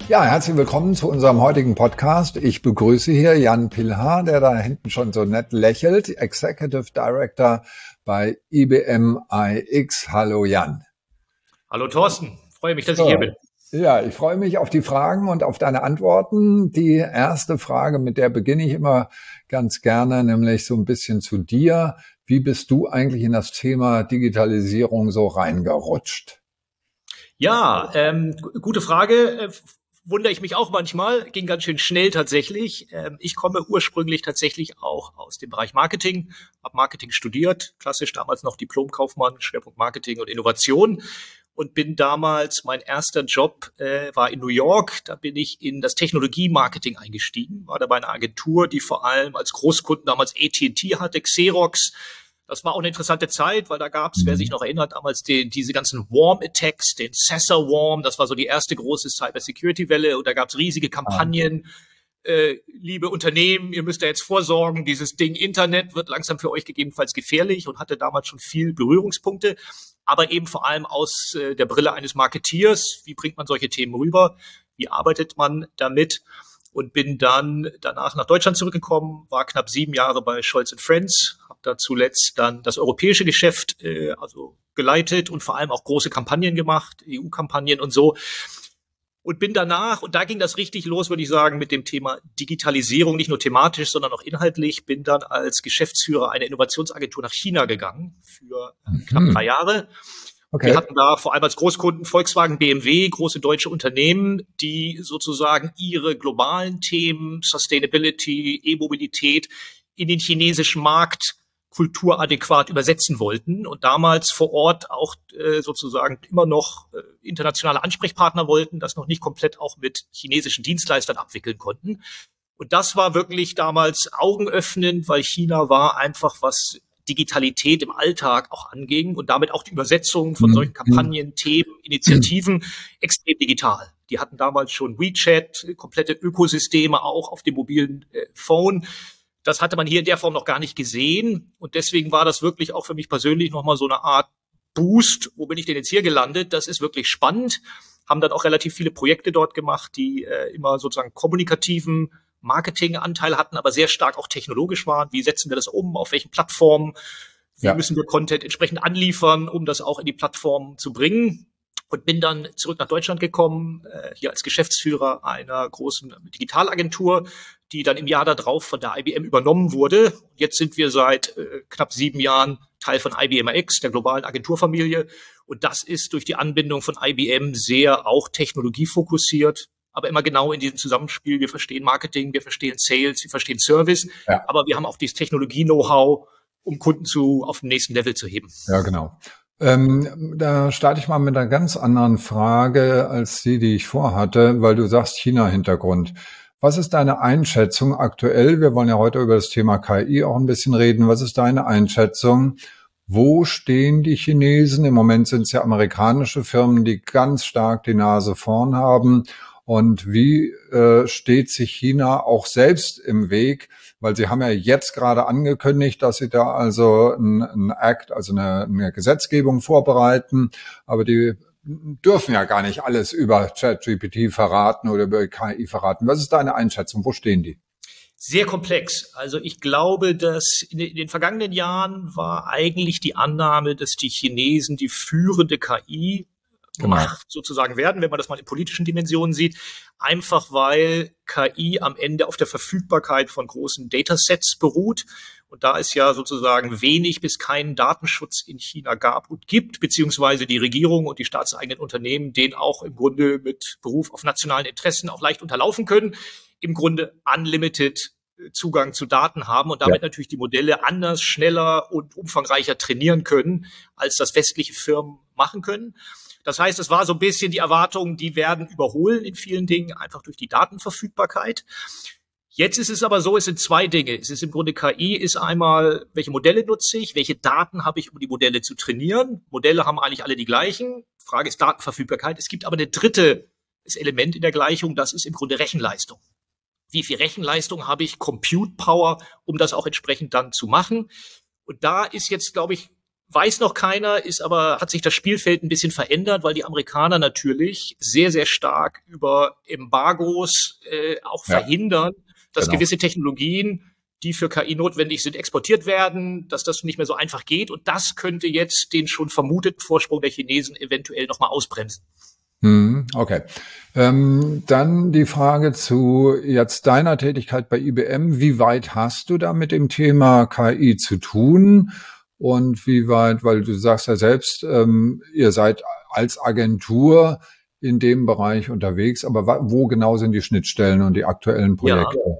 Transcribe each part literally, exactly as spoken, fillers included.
Ja, herzlich willkommen zu unserem heutigen Podcast. Ich begrüße hier Jan Pilhar, der da hinten schon so nett lächelt, Executive Director bei I B M I X. Hallo Jan. Hallo Thorsten, freue mich, dass so, ich hier bin. Ja, ich freue mich auf die Fragen und auf deine Antworten. Die erste Frage, mit der beginne ich immer ganz gerne, nämlich so ein bisschen zu dir. Wie bist du eigentlich in das Thema Digitalisierung so reingerutscht? Ja, ähm, gute Frage. Wundere ich mich auch manchmal, ging ganz schön schnell tatsächlich. Ich komme ursprünglich tatsächlich auch aus dem Bereich Marketing, habe Marketing studiert, klassisch damals noch Diplom-Kaufmann, Schwerpunkt Marketing und Innovation und bin damals, mein erster Job äh, war in New York, da bin ich in das Technologie-Marketing eingestiegen, war dabei eine Agentur, die vor allem als Großkunden damals A T and T hatte, Xerox. Das war auch eine interessante Zeit, weil da gab es, wer sich noch erinnert, damals die, diese ganzen Worm-Attacks, den Sessa-Worm, das war so die erste große Cyber-Security-Welle und da gab es riesige Kampagnen. Äh, liebe Unternehmen, ihr müsst da jetzt vorsorgen, dieses Ding Internet wird langsam für euch gegebenenfalls gefährlich und hatte damals schon viel Berührungspunkte, aber eben vor allem aus äh, der Brille eines Marketeers. Wie bringt man solche Themen rüber? Wie arbeitet man damit? Und bin dann danach nach Deutschland zurückgekommen, war knapp sieben Jahre bei Scholz and Friends, habe da zuletzt dann das europäische Geschäft äh, also geleitet und vor allem auch große Kampagnen gemacht, E U-Kampagnen und so. Und bin danach, und da ging das richtig los, würde ich sagen, mit dem Thema Digitalisierung, nicht nur thematisch, sondern auch inhaltlich, bin dann als Geschäftsführer einer Innovationsagentur nach China gegangen für äh, knapp mhm. drei Jahre. Okay. Wir hatten da vor allem als Großkunden Volkswagen, B M W, große deutsche Unternehmen, die sozusagen ihre globalen Themen, Sustainability, E-Mobilität in den chinesischen Markt kulturadäquat übersetzen wollten und damals vor Ort auch äh, sozusagen immer noch äh, internationale Ansprechpartner wollten, das noch nicht komplett auch mit chinesischen Dienstleistern abwickeln konnten. Und das war wirklich damals augenöffnend, weil China war einfach, was Digitalität im Alltag auch anging und damit auch die Übersetzung von solchen Kampagnen, Themen, Initiativen extrem digital. Die hatten damals schon WeChat, komplette Ökosysteme auch auf dem mobilen äh, Phone. Das hatte man hier in der Form noch gar nicht gesehen und deswegen war das wirklich auch für mich persönlich nochmal so eine Art Boost. Wo bin ich denn jetzt hier gelandet? Das ist wirklich spannend. Haben dann auch relativ viele Projekte dort gemacht, die äh, immer sozusagen kommunikativen Marketinganteil hatten, aber sehr stark auch technologisch waren. Wie setzen wir das um? Auf welchen Plattformen? Wie ja. müssen wir Content entsprechend anliefern, um das auch in die Plattform zu bringen? Und bin dann zurück nach Deutschland gekommen, äh, hier als Geschäftsführer einer großen Digitalagentur, die dann im Jahr darauf von der I B M übernommen wurde. Jetzt sind wir seit äh, knapp sieben Jahren Teil von I B M I X, der globalen Agenturfamilie. Und das ist durch die Anbindung von I B M sehr auch technologiefokussiert, aber immer genau in diesem Zusammenspiel. Wir verstehen Marketing, wir verstehen Sales, wir verstehen Service, ja. aber wir haben auch dieses Technologie-Know-how, um Kunden zu auf dem nächsten Level zu heben. Ja, genau. Ähm, da starte ich mal mit einer ganz anderen Frage als die, die ich vorhatte, weil du sagst China-Hintergrund. Was ist deine Einschätzung aktuell? Wir wollen ja heute über das Thema K I auch ein bisschen reden. Was ist deine Einschätzung? Wo stehen die Chinesen? Im Moment sind es ja amerikanische Firmen, die ganz stark die Nase vorn haben. Und wie äh, steht sich China auch selbst im Weg? Weil sie haben ja jetzt gerade angekündigt, dass sie da also ein, ein Act, also eine, eine Gesetzgebung vorbereiten. Aber die dürfen ja gar nicht alles über ChatGPT verraten oder über K I verraten. Was ist deine Einschätzung? Wo stehen die? Sehr komplex. Also ich glaube, dass in den vergangenen Jahren war eigentlich die Annahme, dass die Chinesen die führende K I Genau. Macht sozusagen werden, wenn man das mal in politischen Dimensionen sieht, einfach weil K I am Ende auf der Verfügbarkeit von großen Datasets beruht und da es ja sozusagen wenig bis keinen Datenschutz in China gab und gibt, beziehungsweise die Regierung und die staatseigenen Unternehmen den auch im Grunde mit Beruf auf nationalen Interessen auch leicht unterlaufen können, im Grunde unlimited Zugang zu Daten haben und damit ja. natürlich die Modelle anders, schneller und umfangreicher trainieren können, als das westliche Firmen machen können. Das heißt, es war so ein bisschen die Erwartung, die werden überholen in vielen Dingen, einfach durch die Datenverfügbarkeit. Jetzt ist es aber so, es sind zwei Dinge. Es ist im Grunde K I, ist einmal, welche Modelle nutze ich, welche Daten habe ich, um die Modelle zu trainieren. Modelle haben eigentlich alle die gleichen. Frage ist Datenverfügbarkeit. Es gibt aber eine dritte Element in der Gleichung, das ist im Grunde Rechenleistung. Wie viel Rechenleistung habe ich, Compute Power, um das auch entsprechend dann zu machen. Und da ist jetzt, glaube ich, weiß noch keiner, ist aber, hat sich das Spielfeld ein bisschen verändert, weil die Amerikaner natürlich sehr, sehr stark über Embargos äh, auch ja. verhindern, dass genau. gewisse Technologien, die für K I notwendig sind, exportiert werden, dass das nicht mehr so einfach geht. Und das könnte jetzt den schon vermuteten Vorsprung der Chinesen eventuell nochmal ausbremsen. Okay. Ähm, dann die Frage zu jetzt deiner Tätigkeit bei I B M. Wie weit hast du da mit dem Thema K I zu tun? Und wie weit, weil du sagst ja selbst, ähm, ihr seid als Agentur in dem Bereich unterwegs, aber wo genau sind die Schnittstellen und die aktuellen Projekte? Ja.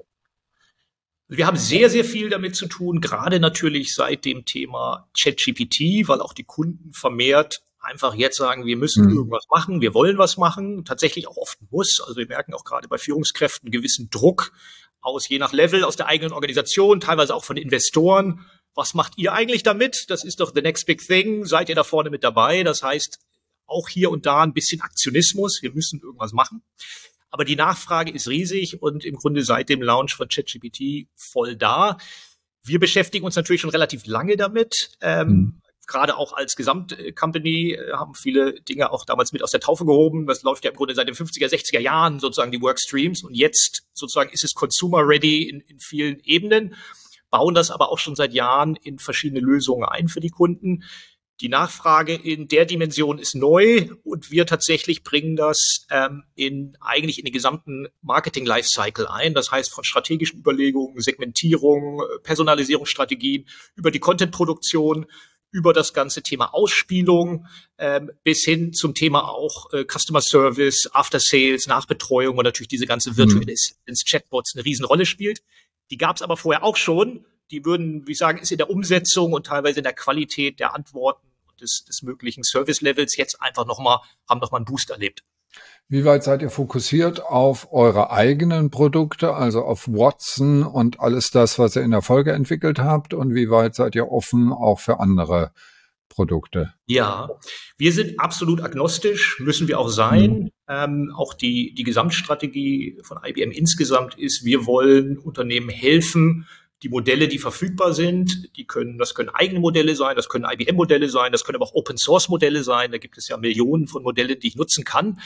Wir haben sehr, sehr viel damit zu tun, gerade natürlich seit dem Thema ChatGPT, weil auch die Kunden vermehrt einfach jetzt sagen, wir müssen mhm. irgendwas machen, wir wollen was machen, tatsächlich auch oft muss. Also wir merken auch gerade bei Führungskräften einen gewissen Druck aus, je nach Level, aus der eigenen Organisation, teilweise auch von Investoren. Was macht ihr eigentlich damit? Das ist doch the next big thing. Seid ihr da vorne mit dabei? Das heißt, auch hier und da ein bisschen Aktionismus. Wir müssen irgendwas machen. Aber die Nachfrage ist riesig und im Grunde seit dem Launch von ChatGPT voll da. Wir beschäftigen uns natürlich schon relativ lange damit. Ähm, mhm. Gerade auch als Gesamtcompany äh, haben viele Dinge auch damals mit aus der Taufe gehoben. Das läuft ja im Grunde seit den fünfziger, sechziger Jahren sozusagen die Workstreams. Und jetzt sozusagen ist es consumer-ready in, in vielen Ebenen, bauen das aber auch schon seit Jahren in verschiedene Lösungen ein für die Kunden. Die Nachfrage in der Dimension ist neu und wir tatsächlich bringen das ähm, in eigentlich in den gesamten Marketing-Lifecycle ein. Das heißt von strategischen Überlegungen, Segmentierung, Personalisierungsstrategien, über die Content-Produktion, über das ganze Thema Ausspielung ähm, bis hin zum Thema auch äh, Customer Service, After Sales, Nachbetreuung, wo natürlich diese ganze virtuelle Assistance, Chatbots eine Riesenrolle spielt. Die gab es aber vorher auch schon. Die würden, wie ich sagen, ist in der Umsetzung und teilweise in der Qualität der Antworten und des, des möglichen Service-Levels jetzt einfach nochmal, haben nochmal einen Boost erlebt. Wie weit seid ihr fokussiert auf eure eigenen Produkte, also auf Watson und alles das, was ihr in der Folge entwickelt habt? Und wie weit seid ihr offen auch für andere Produkte? Ja, wir sind absolut agnostisch, müssen wir auch sein. Mhm. Ähm, auch die, die Gesamtstrategie von I B M insgesamt ist, wir wollen Unternehmen helfen, die Modelle, die verfügbar sind, die können, das können eigene Modelle sein, das können I B M-Modelle sein, das können aber auch Open-Source-Modelle sein. Da gibt es ja Millionen von Modellen, die ich nutzen kann,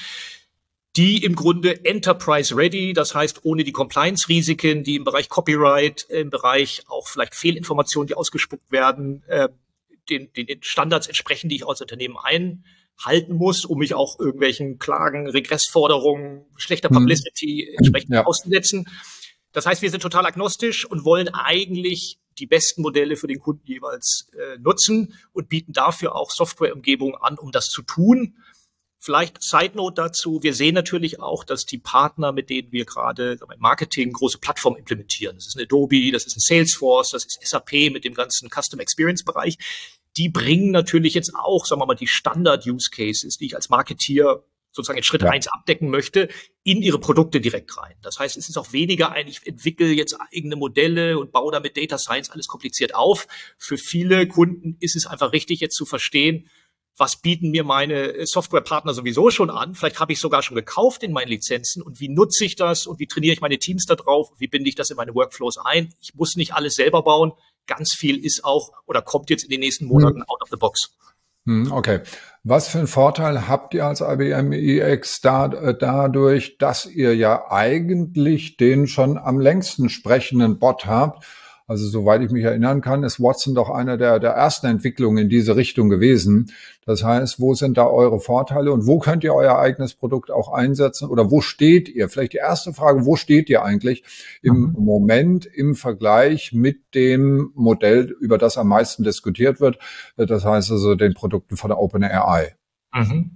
die im Grunde Enterprise-ready, das heißt ohne die Compliance-Risiken, die im Bereich Copyright, im Bereich auch vielleicht Fehlinformationen, die ausgespuckt werden, äh, den, den Standards entsprechen, die ich als Unternehmen einhalten muss, um mich auch irgendwelchen Klagen, Regressforderungen, schlechter Publicity hm. entsprechend ja. auszusetzen. Das heißt, wir sind total agnostisch und wollen eigentlich die besten Modelle für den Kunden jeweils äh, nutzen und bieten dafür auch Softwareumgebungen an, um das zu tun. Vielleicht Side Note dazu. Wir sehen natürlich auch, dass die Partner, mit denen wir gerade im Marketing große Plattformen implementieren, das ist ein Adobe, das ist ein Salesforce, das ist S A P mit dem ganzen Custom Experience Bereich, die bringen natürlich jetzt auch, sagen wir mal, die Standard-Use-Cases, die ich als Marketeer sozusagen in Schritt eins ja. abdecken möchte, in ihre Produkte direkt rein. Das heißt, es ist auch weniger ein, ich entwickle jetzt eigene Modelle und baue damit Data Science alles kompliziert auf. Für viele Kunden ist es einfach richtig, jetzt zu verstehen, was bieten mir meine Softwarepartner sowieso schon an? Vielleicht habe ich sogar schon gekauft in meinen Lizenzen und wie nutze ich das und wie trainiere ich meine Teams da drauf? Wie binde ich das in meine Workflows ein? Ich muss nicht alles selber bauen. Ganz viel ist auch oder kommt jetzt in den nächsten Monaten hm. out of the box. Okay. Was für einen Vorteil habt ihr als I B M I X da, äh, dadurch, dass ihr ja eigentlich den schon am längsten sprechenden Bot habt? Also soweit ich mich erinnern kann, ist Watson doch einer der, der ersten Entwicklungen in diese Richtung gewesen. Das heißt, wo sind da eure Vorteile und wo könnt ihr euer eigenes Produkt auch einsetzen oder wo steht ihr? Vielleicht die erste Frage, wo steht ihr eigentlich im mhm. Moment im Vergleich mit dem Modell, über das am meisten diskutiert wird? Das heißt also den Produkten von der OpenAI. Mhm.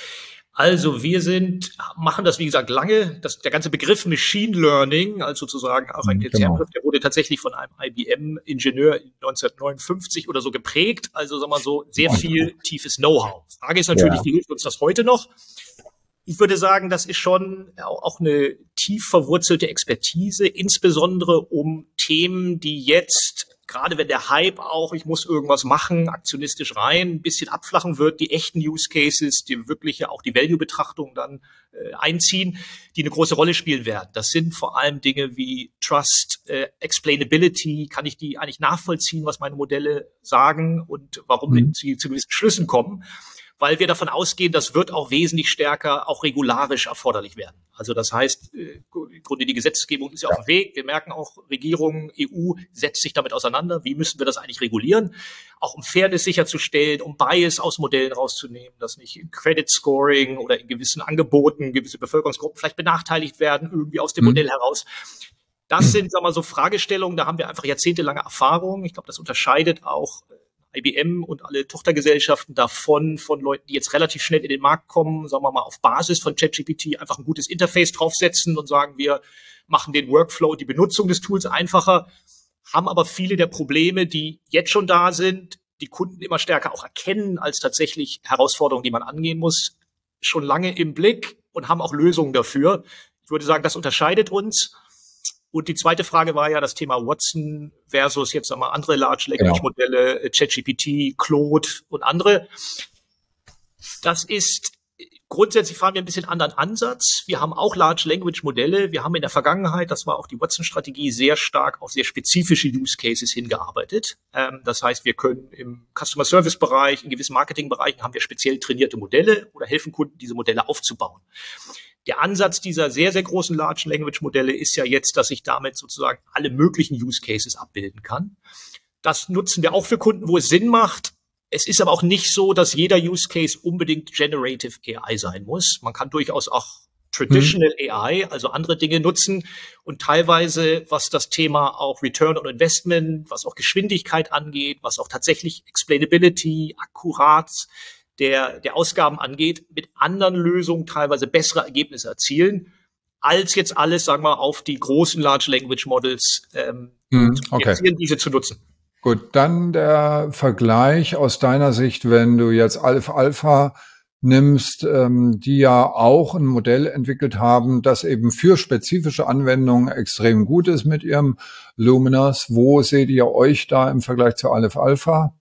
Also wir sind, machen das, wie gesagt, lange. Das, der ganze Begriff Machine Learning, also sozusagen auch ein Konzernbegriff, der wurde tatsächlich von einem I B M-Ingenieur neunzehnhundertneunundfünfzig oder so geprägt. Also sagen wir mal so, sehr viel tiefes Know-how. Frage ist natürlich, ja. wie hilft uns das heute noch? Ich würde sagen, das ist schon auch eine tief verwurzelte Expertise, insbesondere um Themen, die jetzt, gerade wenn der Hype auch, ich muss irgendwas machen, aktionistisch rein, ein bisschen abflachen wird, die echten Use Cases, die wirklich ja auch die Value-Betrachtung dann äh, einziehen, die eine große Rolle spielen werden. Das sind vor allem Dinge wie Trust, äh, Explainability, kann ich die eigentlich nachvollziehen, was meine Modelle sagen und warum mhm. sie zu gewissen Schlüssen kommen. Weil wir davon ausgehen, das wird auch wesentlich stärker auch regularisch erforderlich werden. Also das heißt, im Grunde die Gesetzgebung ist ja auf dem Weg. Wir merken auch, Regierung, E U setzt sich damit auseinander. Wie müssen wir das eigentlich regulieren? Auch um Fairness sicherzustellen, um Bias aus Modellen rauszunehmen, dass nicht in Credit Scoring oder in gewissen Angeboten gewisse Bevölkerungsgruppen vielleicht benachteiligt werden, irgendwie aus dem mhm. Modell heraus. Das sind, sagen wir mal, so Fragestellungen, da haben wir einfach jahrzehntelange Erfahrung. Ich glaube, das unterscheidet auch I B M und alle Tochtergesellschaften davon, von Leuten, die jetzt relativ schnell in den Markt kommen, sagen wir mal, auf Basis von ChatGPT einfach ein gutes Interface draufsetzen und sagen, wir machen den Workflow, die Benutzung des Tools einfacher, haben aber viele der Probleme, die jetzt schon da sind, die Kunden immer stärker auch erkennen als tatsächlich Herausforderungen, die man angehen muss, schon lange im Blick und haben auch Lösungen dafür. Ich würde sagen, das unterscheidet uns. Und die zweite Frage war ja das Thema Watson versus jetzt einmal andere Large Language Modelle, genau. ChatGPT, Claude und andere. Das ist, grundsätzlich fahren wir ein bisschen anderen Ansatz. Wir haben auch Large Language Modelle. Wir haben in der Vergangenheit, das war auch die Watson-Strategie, sehr stark auf sehr spezifische Use Cases hingearbeitet. Ähm, das heißt, wir können im Customer Service Bereich, in gewissen Marketingbereichen haben wir speziell trainierte Modelle oder helfen Kunden, diese Modelle aufzubauen. Der Ansatz dieser sehr, sehr großen Large Language Modelle ist ja jetzt, dass ich damit sozusagen alle möglichen Use Cases abbilden kann. Das nutzen wir auch für Kunden, wo es Sinn macht. Es ist aber auch nicht so, dass jeder Use Case unbedingt Generative A I sein muss. Man kann durchaus auch Traditional hm. A I, also andere Dinge nutzen und teilweise, was das Thema auch Return on Investment, was auch Geschwindigkeit angeht, was auch tatsächlich Explainability, akkurat der, der Ausgaben angeht, mit anderen Lösungen teilweise bessere Ergebnisse erzielen, als jetzt alles, sagen wir, auf die großen Large Language Models ähm, hm, okay. diese zu nutzen. Gut, dann der Vergleich aus deiner Sicht, wenn du jetzt Aleph Alpha nimmst, ähm, die ja auch ein Modell entwickelt haben, das eben für spezifische Anwendungen extrem gut ist mit ihrem Luminous. Wo seht ihr euch da im Vergleich zu Aleph Alpha?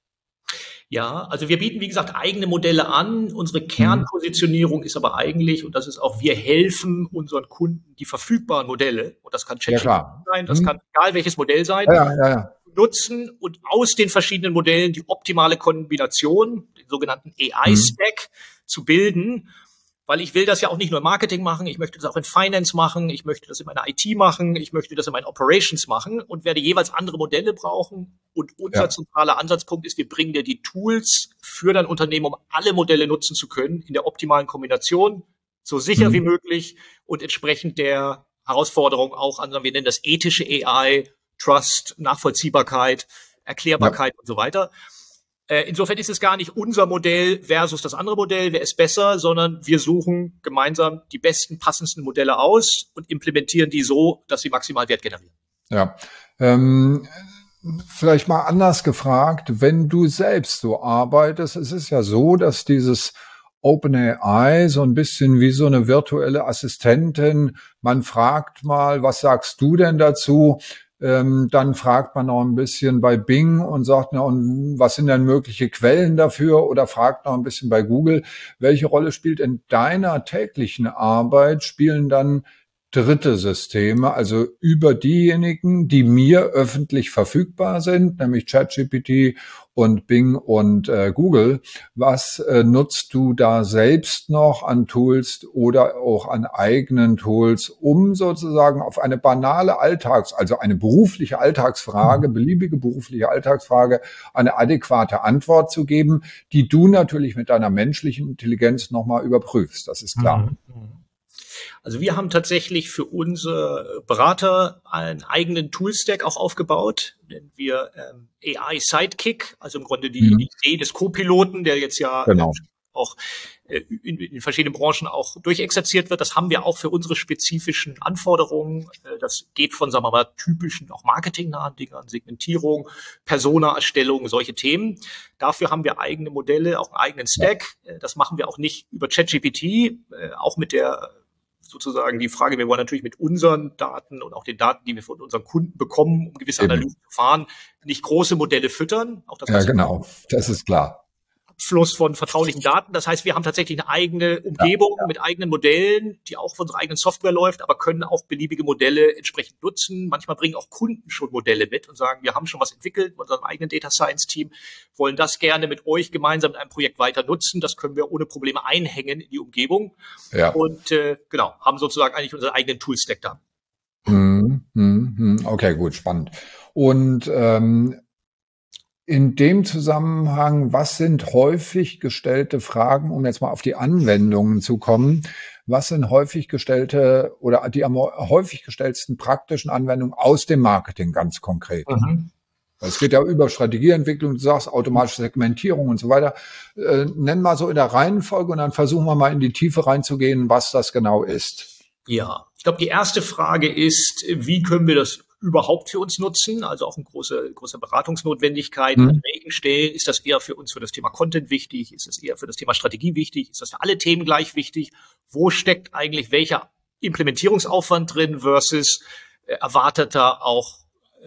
Ja, also wir bieten, wie gesagt, eigene Modelle an. Unsere Kernpositionierung mhm. ist aber eigentlich, und das ist auch, wir helfen unseren Kunden, die verfügbaren Modelle, und das kann ChatGPT ja, sein, das mhm. kann egal welches Modell sein, ja, ja, ja. nutzen und aus den verschiedenen Modellen die optimale Kombination, den sogenannten A I-Stack, mhm. zu bilden. Weil ich will das ja auch nicht nur im Marketing machen, ich möchte das auch in Finance machen, ich möchte das in meiner I T machen, ich möchte das in meinen Operations machen und werde jeweils andere Modelle brauchen. Und unser ja. zentraler Ansatzpunkt ist, wir bringen dir die Tools für dein Unternehmen, um alle Modelle nutzen zu können, in der optimalen Kombination, so sicher mhm. wie möglich und entsprechend der Herausforderung auch an, wir nennen das ethische A I, Trust, Nachvollziehbarkeit, Erklärbarkeit ja. und so weiter. Insofern ist es gar nicht unser Modell versus das andere Modell, wer ist besser, sondern wir suchen gemeinsam die besten, passendsten Modelle aus und implementieren die so, dass sie maximal Wert generieren. Ja, ähm, vielleicht mal anders gefragt, wenn du selbst so arbeitest, es ist ja so, dass dieses OpenAI so ein bisschen wie so eine virtuelle Assistentin, man fragt mal, was sagst du denn dazu? Ähm, dann fragt man noch ein bisschen bei Bing und sagt, na, und was sind denn mögliche Quellen dafür? Oder fragt noch ein bisschen bei Google. Welche Rolle spielt in deiner täglichen Arbeit, spielen dann dritte Systeme, also über diejenigen, die mir öffentlich verfügbar sind, nämlich ChatGPT und Bing und äh, Google. Was äh, nutzt du da selbst noch an Tools oder auch an eigenen Tools, um sozusagen auf eine banale Alltags-, also eine berufliche Alltagsfrage, beliebige berufliche Alltagsfrage, eine adäquate Antwort zu geben, die du natürlich mit deiner menschlichen Intelligenz nochmal überprüfst, das ist klar. Mhm. Also wir haben tatsächlich für unsere Berater einen eigenen Toolstack auch aufgebaut, nennen wir ähm, A I Sidekick, also im Grunde die, mhm. die Idee des Co-Piloten, der jetzt ja genau. äh, auch in, in verschiedenen Branchen auch durchexerziert wird. Das haben wir auch für unsere spezifischen Anforderungen. Das geht von, sagen wir mal, typischen, auch marketingnahen Dingen, Segmentierung, Persona-Erstellung, solche Themen. Dafür haben wir eigene Modelle, auch einen eigenen Stack. Das machen wir auch nicht über ChatGPT, auch mit der sozusagen die Frage, wir wollen natürlich mit unseren Daten und auch den Daten, die wir von unseren Kunden bekommen, um gewisse Eben. Analysen zu fahren, nicht große Modelle füttern. Auch das ja, genau, das ist klar. Abfluss von vertraulichen Daten. Das heißt, wir haben tatsächlich eine eigene Umgebung ja, ja. mit eigenen Modellen, die auch von unserer eigenen Software läuft, aber können auch beliebige Modelle entsprechend nutzen. Manchmal bringen auch Kunden schon Modelle mit und sagen, wir haben schon was entwickelt mit unserem eigenen Data Science Team, wollen das gerne mit euch gemeinsam in einem Projekt weiter nutzen. Das können wir ohne Probleme einhängen in die Umgebung. Ja. Und äh, genau, haben sozusagen eigentlich unseren eigenen Toolstack da. Hm, hm, hm. Okay, gut, spannend. Und ähm, in dem Zusammenhang, was sind häufig gestellte Fragen, um jetzt mal auf die Anwendungen zu kommen, was sind häufig gestellte oder die am häufig gestellten praktischen Anwendungen aus dem Marketing ganz konkret? Mhm. Es geht ja über Strategieentwicklung, du sagst automatische Segmentierung und so weiter. Äh, nenn mal so in der Reihenfolge und dann versuchen wir mal in die Tiefe reinzugehen, was das genau ist. Ja, ich glaube, die erste Frage ist, wie können wir das überhaupt für uns nutzen, also auch eine große, große Beratungsnotwendigkeit. Mhm. An welchen Stellen ist das eher für uns für das Thema Content wichtig? Ist das eher für das Thema Strategie wichtig? Ist das für alle Themen gleich wichtig? Wo steckt eigentlich welcher Implementierungsaufwand drin versus äh, erwarteter auch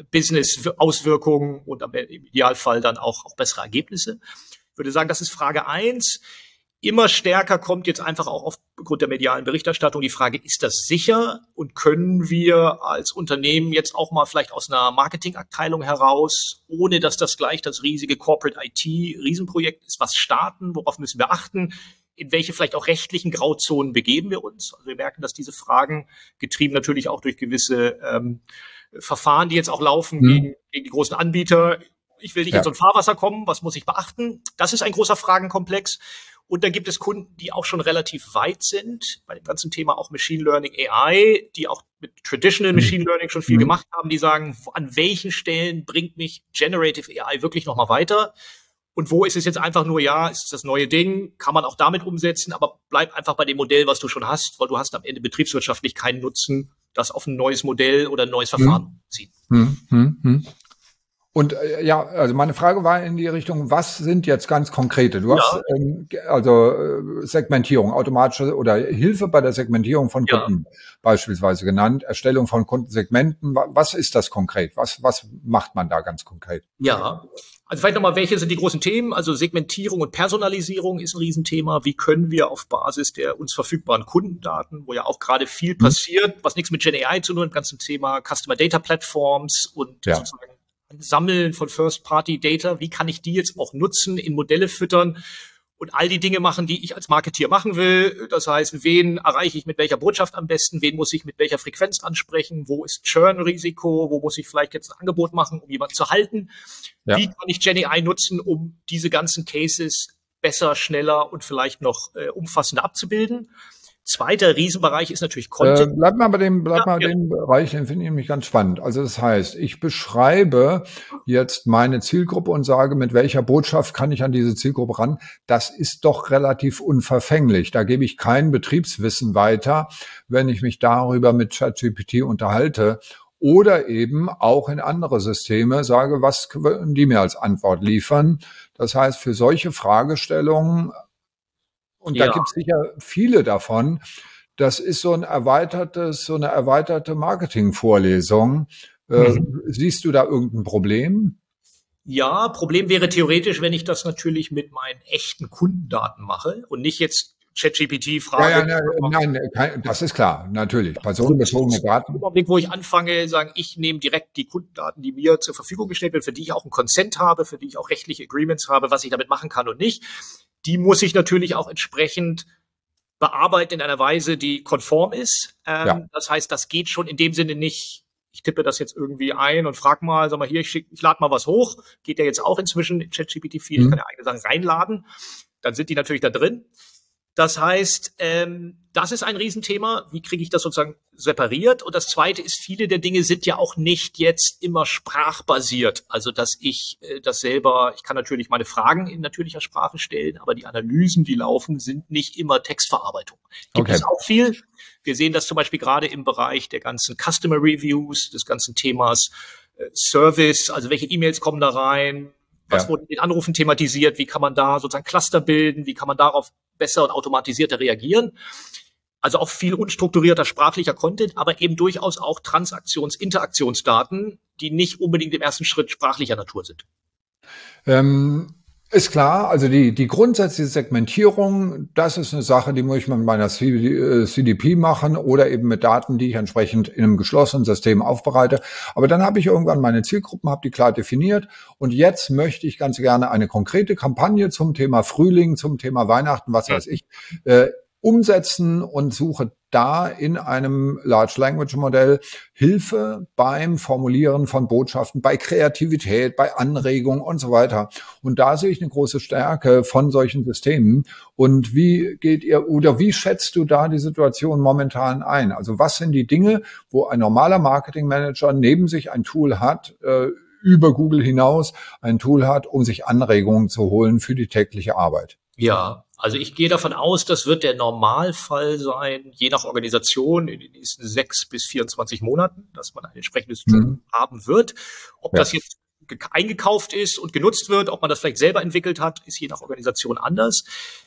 Business-Auswirkungen und im Idealfall dann auch, auch bessere Ergebnisse? Ich würde sagen, das ist Frage eins. Immer stärker kommt jetzt einfach auch aufgrund der medialen Berichterstattung die Frage, ist das sicher und können wir als Unternehmen jetzt auch mal vielleicht aus einer Marketingabteilung heraus, ohne dass das gleich das riesige Corporate I T-Riesenprojekt ist, was starten, worauf müssen wir achten, in welche vielleicht auch rechtlichen Grauzonen begeben wir uns? Also wir merken, dass diese Fragen, getrieben natürlich auch durch gewisse ähm, Verfahren, die jetzt auch laufen mhm. gegen, gegen die großen Anbieter, ich will nicht ja. in so ein Fahrwasser kommen, was muss ich beachten? Das ist ein großer Fragenkomplex. Und dann gibt es Kunden, die auch schon relativ weit sind, bei dem ganzen Thema auch Machine Learning A I, die auch mit Traditional Machine Learning schon viel mhm. gemacht haben, die sagen, an welchen Stellen bringt mich Generative A I wirklich nochmal weiter? Und wo ist es jetzt einfach nur, ja, ist das neue Ding, kann man auch damit umsetzen, aber bleib einfach bei dem Modell, was du schon hast, weil du hast am Ende betriebswirtschaftlich keinen Nutzen, das auf ein neues Modell oder ein neues Verfahren mhm. ziehen. Mhm. Mhm. Und äh, ja, also meine Frage war in die Richtung, was sind jetzt ganz konkrete? Du ja. hast ähm, also äh, Segmentierung, automatische oder Hilfe bei der Segmentierung von ja. Kunden beispielsweise genannt, Erstellung von Kundensegmenten. Was ist das konkret? Was was macht man da ganz konkret? Ja, also vielleicht nochmal, welche sind die großen Themen? Also Segmentierung und Personalisierung ist ein Riesenthema. Wie können wir auf Basis der uns verfügbaren Kundendaten, wo ja auch gerade viel mhm. passiert, was nichts mit Gen A I zu tun hat, im ganzen Thema Customer Data Platforms und ja. sozusagen Sammeln von First-Party-Data, wie kann ich die jetzt auch nutzen, in Modelle füttern und all die Dinge machen, die ich als Marketeer machen will. Das heißt, wen erreiche ich mit welcher Botschaft am besten, wen muss ich mit welcher Frequenz ansprechen, wo ist Churn-Risiko, wo muss ich vielleicht jetzt ein Angebot machen, um jemanden zu halten. Ja. Wie kann ich Gen A I nutzen, um diese ganzen Cases besser, schneller und vielleicht noch äh, umfassender abzubilden. Zweiter Riesenbereich ist natürlich Content. Äh, bleib mal bei dem, bleib ja, mal ja. dem Bereich, den finde ich nämlich ganz spannend. Also das heißt, ich beschreibe jetzt meine Zielgruppe und sage, mit welcher Botschaft kann ich an diese Zielgruppe ran. Das ist doch relativ unverfänglich. Da gebe ich kein Betriebswissen weiter, wenn ich mich darüber mit ChatGPT unterhalte. Oder eben auch in andere Systeme sage, was können die mir als Antwort liefern. Das heißt, für solche Fragestellungen, und ja. da gibt es sicher viele davon. Das ist so ein erweitertes, so eine erweiterte Marketingvorlesung. Äh, mhm. Siehst du da irgendein Problem? Ja, Problem wäre theoretisch, wenn ich das natürlich mit meinen echten Kundendaten mache und nicht jetzt ChatGPT frage. Ja, ja, ja, nein, kein, das ist klar, natürlich. Personenbezogene Daten. Im Augenblick, wo ich anfange, sagen, ich nehme direkt die Kundendaten, die mir zur Verfügung gestellt werden, für die ich auch einen Consent habe, für die ich auch rechtliche Agreements habe, was ich damit machen kann und nicht. Die muss ich natürlich auch entsprechend bearbeiten in einer Weise, die konform ist. Ähm, ja. Das heißt, das geht schon in dem Sinne nicht, ich tippe das jetzt irgendwie ein und frag mal, sag mal hier, ich, schick, ich lade mal was hoch. Geht ja jetzt auch inzwischen in ChatGPT vier, mhm. ich kann ja eigene Sachen reinladen. Dann sind die natürlich da drin. Das heißt, ähm, das ist ein Riesenthema. Wie kriege ich das sozusagen separiert? Und das Zweite ist, viele der Dinge sind ja auch nicht jetzt immer sprachbasiert. Also, dass ich äh, das selber, ich kann natürlich meine Fragen in natürlicher Sprache stellen, aber die Analysen, die laufen, sind nicht immer Textverarbeitung. Gibt Okay. es auch viel. Wir sehen das zum Beispiel gerade im Bereich der ganzen Customer Reviews, des ganzen Themas äh, Service, also welche E-Mails kommen da rein, was Ja. wurde in den Anrufen thematisiert, wie kann man da sozusagen Cluster bilden, wie kann man darauf besser und automatisierter reagieren. Also auch viel unstrukturierter sprachlicher Content, aber eben durchaus auch Transaktions-, Interaktionsdaten, die nicht unbedingt im ersten Schritt sprachlicher Natur sind. Ähm, ist klar, also die, die grundsätzliche Segmentierung, das ist eine Sache, die muss ich mit meiner C D P machen oder eben mit Daten, die ich entsprechend in einem geschlossenen System aufbereite. Aber dann habe ich irgendwann meine Zielgruppen, habe die klar definiert und jetzt möchte ich ganz gerne eine konkrete Kampagne zum Thema Frühling, zum Thema Weihnachten, was weiß ich, äh, umsetzen und suche da in einem Large Language Modell Hilfe beim Formulieren von Botschaften, bei Kreativität, bei Anregungen und so weiter. Und da sehe ich eine große Stärke von solchen Systemen. Und wie geht ihr oder wie schätzt du da die Situation momentan ein? Also was sind die Dinge, wo ein normaler Marketingmanager neben sich ein Tool hat, äh, über Google hinaus ein Tool hat, um sich Anregungen zu holen für die tägliche Arbeit? Ja, also ich gehe davon aus, das wird der Normalfall sein, je nach Organisation in den nächsten sechs bis vierundzwanzig Monaten, dass man ein entsprechendes Tool Mhm. haben wird. Ob Ja. das jetzt ge- eingekauft ist und genutzt wird, ob man das vielleicht selber entwickelt hat, ist je nach Organisation anders.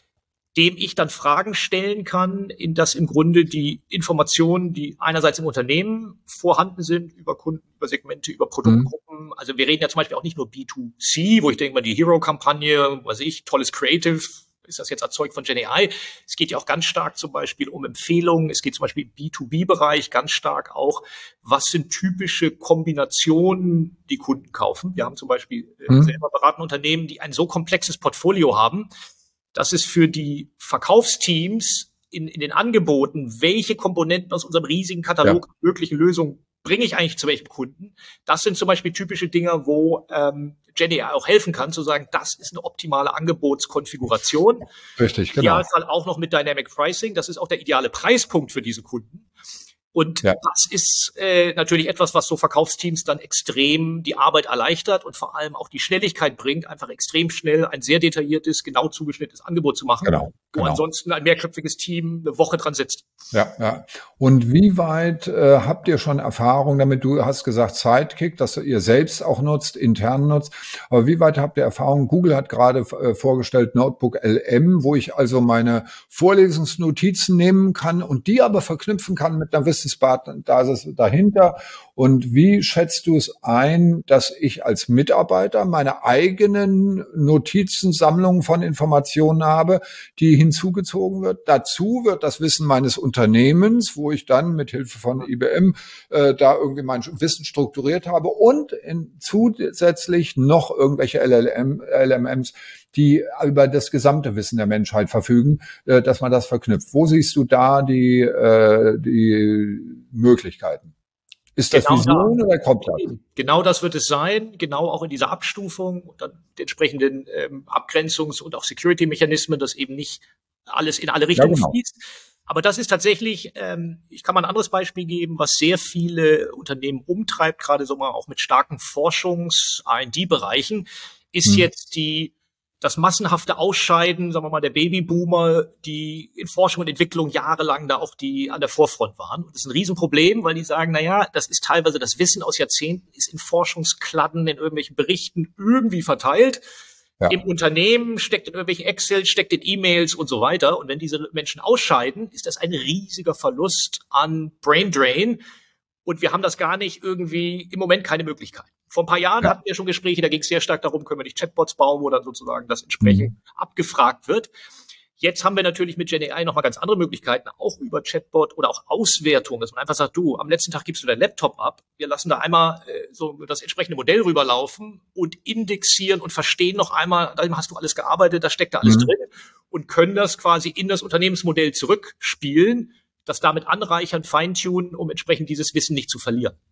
Dem ich dann Fragen stellen kann, in das im Grunde die Informationen, die einerseits im Unternehmen vorhanden sind, über Kunden, über Segmente, über Produktgruppen. Also wir reden ja zum Beispiel auch nicht nur B zwei C, wo ich denke mal, die Hero-Kampagne, was weiß ich, tolles Creative, ist das jetzt erzeugt von Gen A I? Es geht ja auch ganz stark zum Beispiel um Empfehlungen. Es geht zum Beispiel im B zwei B-Bereich ganz stark auch, was sind typische Kombinationen, die Kunden kaufen. Wir haben zum Beispiel äh, Mhm. selber beratende Unternehmen, die ein so komplexes Portfolio haben, dass es für die Verkaufsteams in, in den Angeboten, welche Komponenten aus unserem riesigen Katalog Ja. möglichen Lösungen bringe ich eigentlich zu welchem Kunden. Das sind zum Beispiel typische Dinge, wo ähm, Gen A I auch helfen kann, zu sagen, das ist eine optimale Angebotskonfiguration. Richtig, genau. Idealfall auch noch mit Dynamic Pricing. Das ist auch der ideale Preispunkt für diese Kunden. Und Ja. das ist äh, natürlich etwas, was so Verkaufsteams dann extrem die Arbeit erleichtert und vor allem auch die Schnelligkeit bringt, einfach extrem schnell ein sehr detailliertes, genau zugeschnittenes Angebot zu machen, Genau, wo genau. ansonsten ein mehrköpfiges Team eine Woche dran sitzt. Ja, ja. Und wie weit äh, habt ihr schon Erfahrung damit? Du hast gesagt Sidekick, dass ihr selbst auch nutzt, intern nutzt. Aber wie weit habt ihr Erfahrung? Google hat gerade äh, vorgestellt Notebook L M, wo ich also meine Vorlesungsnotizen nehmen kann und die aber verknüpfen kann mit einer Wissensbasis dahinter. Und wie schätzt du es ein, dass ich als Mitarbeiter meine eigenen Notizensammlungen von Informationen habe, die hinzugezogen wird? Dazu wird das Wissen meines Unternehmens, wo ich dann mit Hilfe von I B M äh, da irgendwie mein Wissen strukturiert habe und in, zusätzlich noch irgendwelche L L M, L M Ms, die über das gesamte Wissen der Menschheit verfügen, äh, dass man das verknüpft. Wo siehst du da die, äh, die Möglichkeiten? Ist das Genau Vision da. oder kommt das? Genau das wird es sein, genau auch in dieser Abstufung und dann die entsprechenden ähm, Abgrenzungs- und auch Security-Mechanismen, dass eben nicht alles in alle Ja, Richtungen genau. fließt. Aber das ist tatsächlich, ähm, ich kann mal ein anderes Beispiel geben, was sehr viele Unternehmen umtreibt, gerade so mal auch mit starken Forschungs-R und D-Bereichen, ist Hm. jetzt die das massenhafte Ausscheiden, sagen wir mal, der Babyboomer, die in Forschung und Entwicklung jahrelang da auch die an der Vorfront waren. Und das ist ein Riesenproblem, weil die sagen, na ja, das ist teilweise das Wissen aus Jahrzehnten, ist in Forschungskladden, in irgendwelchen Berichten irgendwie verteilt. Ja. Im Unternehmen, steckt in irgendwelchen Excel, steckt in E-Mails und so weiter. Und wenn diese Menschen ausscheiden, ist das ein riesiger Verlust an Brain Drain. Und wir haben das gar nicht irgendwie, im Moment keine Möglichkeit. Vor ein paar Jahren Ja. hatten wir schon Gespräche, da ging es sehr stark darum, können wir nicht Chatbots bauen, wo dann sozusagen das entsprechend Mhm. abgefragt wird. Jetzt haben wir natürlich mit Gen A I nochmal ganz andere Möglichkeiten, auch über Chatbot oder auch Auswertung, dass man einfach sagt, du, am letzten Tag gibst du deinen Laptop ab, wir lassen da einmal äh, so das entsprechende Modell rüberlaufen und indexieren und verstehen noch einmal, da hast du alles gearbeitet, da steckt da alles Mhm. drin und können das quasi in das Unternehmensmodell zurückspielen, das damit anreichern, feintunen, um entsprechend dieses Wissen nicht zu verlieren.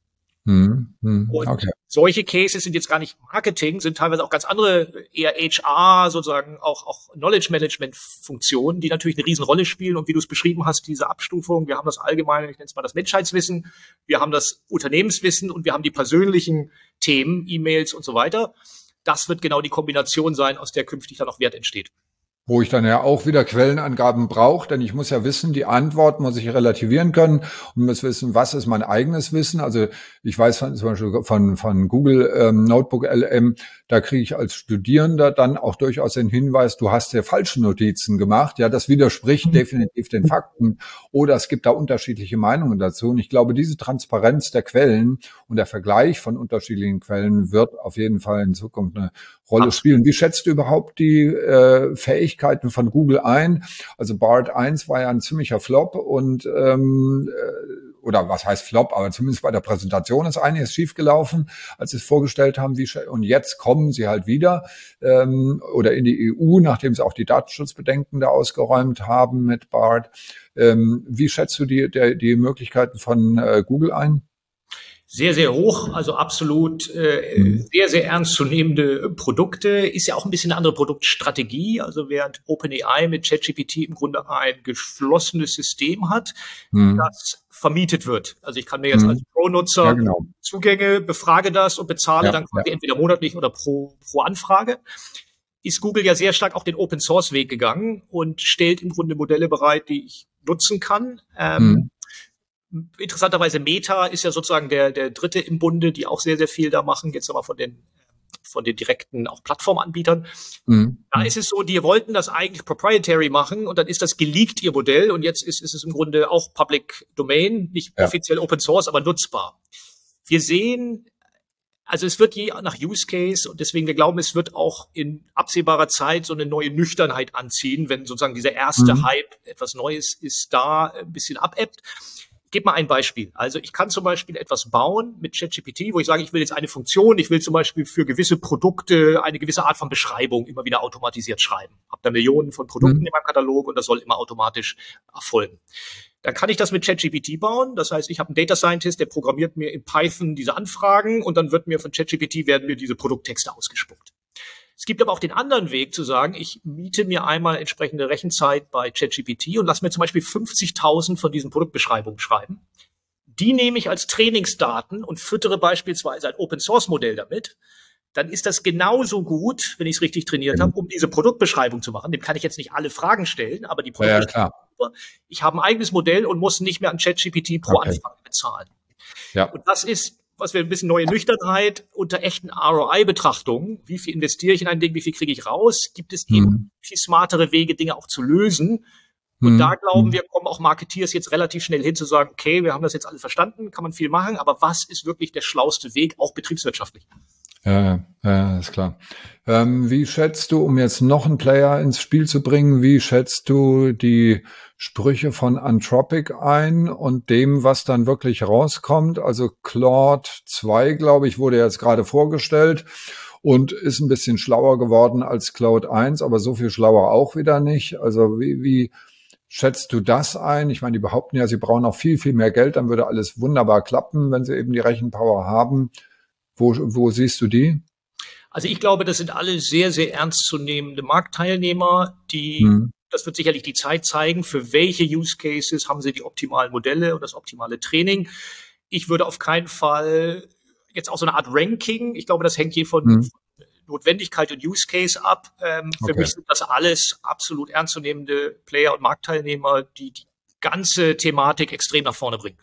Hm, hm, Und okay. solche Cases sind jetzt gar nicht Marketing, sind teilweise auch ganz andere, eher H R, sozusagen auch, auch Knowledge-Management-Funktionen, die natürlich eine Riesenrolle spielen. Und wie du es beschrieben hast, diese Abstufung, wir haben das allgemeine, ich nenne es mal das Menschheitswissen, wir haben das Unternehmenswissen und wir haben die persönlichen Themen, E-Mails und so weiter. Das wird genau die Kombination sein, aus der künftig dann auch Wert entsteht. Wo ich dann ja auch wieder Quellenangaben brauche, denn ich muss ja wissen, die Antwort muss ich relativieren können und muss wissen, was ist mein eigenes Wissen. Also ich weiß von, zum Beispiel von, von Google ähm, Notebook L M, da kriege ich als Studierender dann auch durchaus den Hinweis, du hast ja falsche Notizen gemacht. Ja, das widerspricht definitiv den Fakten oder es gibt da unterschiedliche Meinungen dazu. Und ich glaube, diese Transparenz der Quellen und der Vergleich von unterschiedlichen Quellen wird auf jeden Fall in Zukunft eine Rolle spielen. Wie schätzt du überhaupt die äh, Fähigkeiten von Google ein? Also Bard eins war ja ein ziemlicher Flop und ähm, oder was heißt Flop, aber zumindest bei der Präsentation ist einiges schiefgelaufen, als sie es vorgestellt haben. Wie und jetzt kommen sie halt wieder ähm, oder in die E U, nachdem sie auch die Datenschutzbedenken da ausgeräumt haben mit Bard. Ähm, wie schätzt du die, der, die Möglichkeiten von äh, Google ein? Sehr, sehr hoch, also absolut äh, sehr, sehr ernstzunehmende Produkte. Ist ja auch ein bisschen eine andere Produktstrategie. Also während OpenAI mit ChatGPT im Grunde ein geschlossenes System hat, mhm. das vermietet wird. Also ich kann mir jetzt mhm. als Pro-Nutzer ja, genau. Zugänge, befrage das und bezahle ja, dann quasi ja. entweder monatlich oder pro, pro Anfrage. Ist Google ja sehr stark auch den Open-Source-Weg gegangen und stellt im Grunde Modelle bereit, die ich nutzen kann. Ähm, mhm. Interessanterweise Meta ist ja sozusagen der, der dritte im Bunde, die auch sehr, sehr viel da machen, jetzt nochmal von den, von den direkten auch Plattformanbietern. Mhm. Da ist es so, die wollten das eigentlich proprietary machen und dann ist das geleakt, ihr Modell, und jetzt ist, ist es im Grunde auch Public Domain, nicht ja. offiziell Open Source, aber nutzbar. Wir sehen, also es wird je nach Use Case und deswegen wir glauben, es wird auch in absehbarer Zeit so eine neue Nüchternheit anziehen, wenn sozusagen dieser erste mhm. Hype, etwas Neues ist da, ein bisschen abebbt. Ich gebe mal ein Beispiel. Also ich kann zum Beispiel etwas bauen mit ChatGPT, wo ich sage, ich will jetzt eine Funktion, ich will zum Beispiel für gewisse Produkte eine gewisse Art von Beschreibung immer wieder automatisiert schreiben. Hab da Millionen von Produkten mhm. in meinem Katalog und das soll immer automatisch erfolgen. Dann kann ich das mit ChatGPT bauen. Das heißt, ich habe einen Data Scientist, der programmiert mir in Python diese Anfragen und dann wird mir von ChatGPT werden mir diese Produkttexte ausgespuckt. Es gibt aber auch den anderen Weg zu sagen, ich miete mir einmal entsprechende Rechenzeit bei ChatGPT und lasse mir zum Beispiel fünfzigtausend von diesen Produktbeschreibungen schreiben. Die nehme ich als Trainingsdaten und füttere beispielsweise ein Open-Source-Modell damit. Dann ist das genauso gut, wenn ich es richtig trainiert habe, um diese Produktbeschreibung zu machen. Dem kann ich jetzt nicht alle Fragen stellen, aber die Produktbeschreibung. Ja, ich habe ein eigenes Modell und muss nicht mehr an ChatGPT pro okay. Anfrage bezahlen. Ja. Und das ist, was wir ein bisschen neue Nüchternheit unter echten R O I-Betrachtungen. Wie viel investiere ich in ein Ding, wie viel kriege ich raus? Gibt es eben hm. viel smartere Wege, Dinge auch zu lösen? Und hm. da glauben wir, kommen auch Marketeers jetzt relativ schnell hin zu sagen, okay, wir haben das jetzt alle verstanden, kann man viel machen, aber was ist wirklich der schlauste Weg, auch betriebswirtschaftlich? Ja, ja, ist klar. Ähm, wie schätzt du, um jetzt noch einen Player ins Spiel zu bringen, wie schätzt du die Sprüche von Anthropic ein und dem, was dann wirklich rauskommt? Also Claude zwei, glaube ich, wurde jetzt gerade vorgestellt und ist ein bisschen schlauer geworden als Claude eins, aber so viel schlauer auch wieder nicht. Also wie, wie schätzt du das ein? Ich meine, die behaupten ja, sie brauchen noch viel, viel mehr Geld, dann würde alles wunderbar klappen, wenn sie eben die Rechenpower haben. Wo, wo siehst du die? Also ich glaube, das sind alle sehr, sehr ernstzunehmende Marktteilnehmer, die, hm. das wird sicherlich die Zeit zeigen, für welche Use Cases haben sie die optimalen Modelle und das optimale Training. Ich würde auf keinen Fall jetzt auch so eine Art Ranking, ich glaube, das hängt hier von, hm. von Notwendigkeit und Use Case ab. Ähm, für okay. mich sind das alles absolut ernstzunehmende Player und Marktteilnehmer, die die ganze Thematik extrem nach vorne bringen.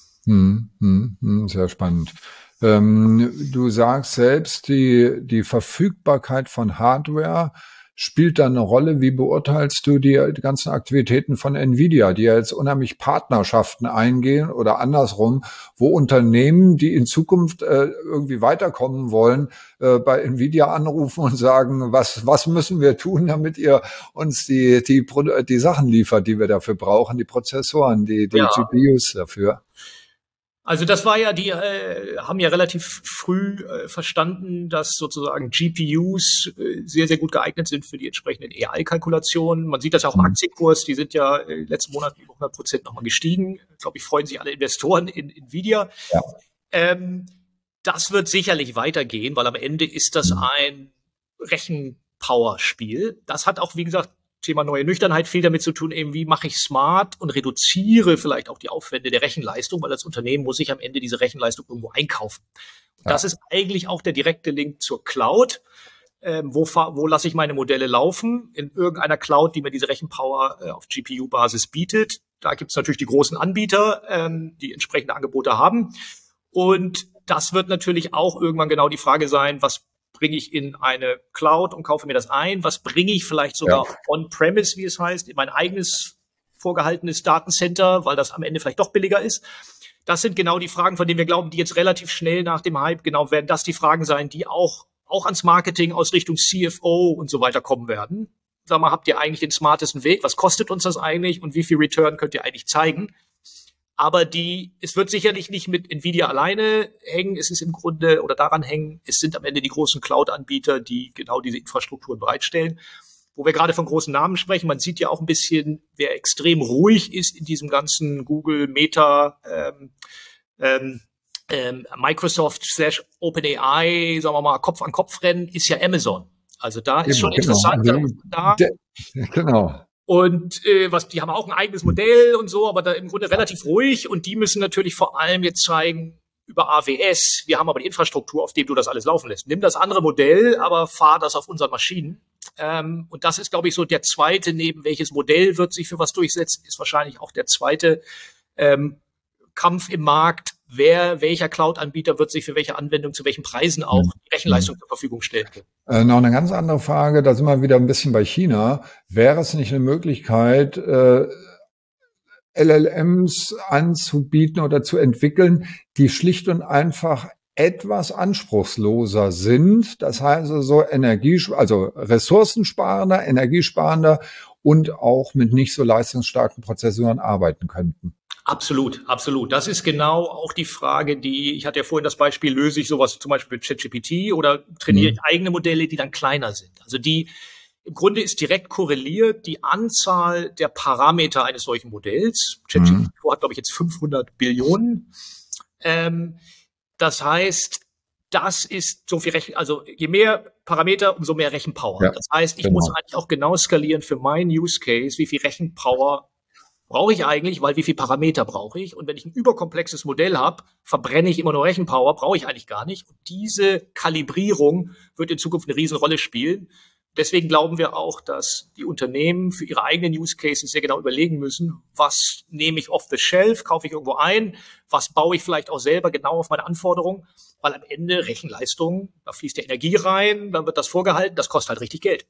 Hm, hm, hm, sehr spannend. Du sagst selbst, die, die Verfügbarkeit von Hardware spielt da eine Rolle. Wie beurteilst du die, die ganzen Aktivitäten von Nvidia, die ja jetzt unheimlich Partnerschaften eingehen oder andersrum, wo Unternehmen, die in Zukunft äh, irgendwie weiterkommen wollen, äh, bei Nvidia anrufen und sagen, was, was müssen wir tun, damit ihr uns die, die, die Sachen liefert, die wir dafür brauchen, die Prozessoren, die, die ja. G P Us dafür? Also das war ja, die äh, haben ja relativ früh äh, verstanden, dass sozusagen G P Us äh, sehr, sehr gut geeignet sind für die entsprechenden A I-Kalkulationen. Man sieht das ja auch im Aktienkurs, die sind ja äh, letzten Monat über hundert Prozent nochmal gestiegen. Ich glaube, ich freuen sich alle Investoren in Nvidia. Ja. Ähm, das wird sicherlich weitergehen, weil am Ende ist das ein Rechenpower-Spiel. Das hat auch, wie gesagt, Thema neue Nüchternheit viel damit zu tun, eben wie mache ich smart und reduziere vielleicht auch die Aufwände der Rechenleistung, weil als Unternehmen muss ich am Ende diese Rechenleistung irgendwo einkaufen. Und ja. Das ist eigentlich auch der direkte Link zur Cloud. Ähm, wo wo lasse ich meine Modelle laufen? In irgendeiner Cloud, die mir diese Rechenpower äh, auf G P U-Basis bietet. Da gibt es natürlich die großen Anbieter, ähm, die entsprechende Angebote haben. Und das wird natürlich auch irgendwann genau die Frage sein, was bringe ich in eine Cloud und kaufe mir das ein? Was bringe ich vielleicht sogar ja. on-premise, wie es heißt, in mein eigenes vorgehaltenes Datencenter, weil das am Ende vielleicht doch billiger ist? Das sind genau die Fragen, von denen wir glauben, die jetzt relativ schnell nach dem Hype, genau werden das die Fragen sein, die auch auch ans Marketing aus Richtung C F O und so weiter kommen werden. Sag mal, habt ihr eigentlich den smartesten Weg? Was kostet uns das eigentlich? Und wie viel Return könnt ihr eigentlich zeigen? Aber die, es wird sicherlich nicht mit Nvidia alleine hängen. Es ist im Grunde oder daran hängen. Es sind am Ende die großen Cloud-Anbieter, die genau diese Infrastrukturen bereitstellen. Wo wir gerade von großen Namen sprechen. Man sieht ja auch ein bisschen, wer extrem ruhig ist in diesem ganzen Google, Meta, ähm, ähm, Ähm, Microsoft slash OpenAI, sagen wir mal, Kopf-an-Kopf-Rennen, ist ja Amazon. Also da ist schon genau, interessant. genau. Da. De, genau. Und äh, was, die haben auch ein eigenes Modell und so, aber da im Grunde relativ ruhig. Und die müssen natürlich vor allem jetzt zeigen, über A W S, wir haben aber die Infrastruktur, auf dem du das alles laufen lässt. Nimm das andere Modell, aber fahr das auf unseren Maschinen. Ähm, und das ist, glaube ich, so der zweite, neben welches Modell wird sich für was durchsetzen, ist wahrscheinlich auch der zweite ähm, Kampf im Markt. Wer, welcher Cloud-Anbieter wird sich für welche Anwendung zu welchen Preisen auch die Rechenleistung zur Verfügung stellen können? Äh, noch eine ganz andere Frage, da sind wir wieder ein bisschen bei China. Wäre es nicht eine Möglichkeit, äh, L L Ms anzubieten oder zu entwickeln, die schlicht und einfach etwas anspruchsloser sind? Das heißt also Energie, also ressourcensparender, energiesparender und auch mit nicht so leistungsstarken Prozessoren arbeiten könnten. Absolut, absolut. Das ist genau auch die Frage, die, ich hatte ja vorhin das Beispiel, löse ich sowas zum Beispiel mit ChatGPT oder trainiere mhm. ich eigene Modelle, die dann kleiner sind. Also die, im Grunde ist direkt korreliert die Anzahl der Parameter eines solchen Modells. ChatGPT mhm. hat, glaube ich, jetzt fünfhundert Billionen. Ähm, das heißt, das ist so viel Rechen, also je mehr Parameter, umso mehr Rechenpower. Ja, das heißt, ich genau. muss eigentlich auch genau skalieren für meinen Use Case, wie viel Rechenpower brauche ich eigentlich, weil wie viel Parameter brauche ich? Und wenn ich ein überkomplexes Modell habe, verbrenne ich immer nur Rechenpower, brauche ich eigentlich gar nicht. Und diese Kalibrierung wird in Zukunft eine Riesenrolle spielen. Deswegen glauben wir auch, dass die Unternehmen für ihre eigenen Use Cases sehr genau überlegen müssen, was nehme ich off the shelf, kaufe ich irgendwo ein, was baue ich vielleicht auch selber genau auf meine Anforderungen, weil am Ende Rechenleistung, da fließt ja Energie rein, dann wird das vorgehalten, das kostet halt richtig Geld.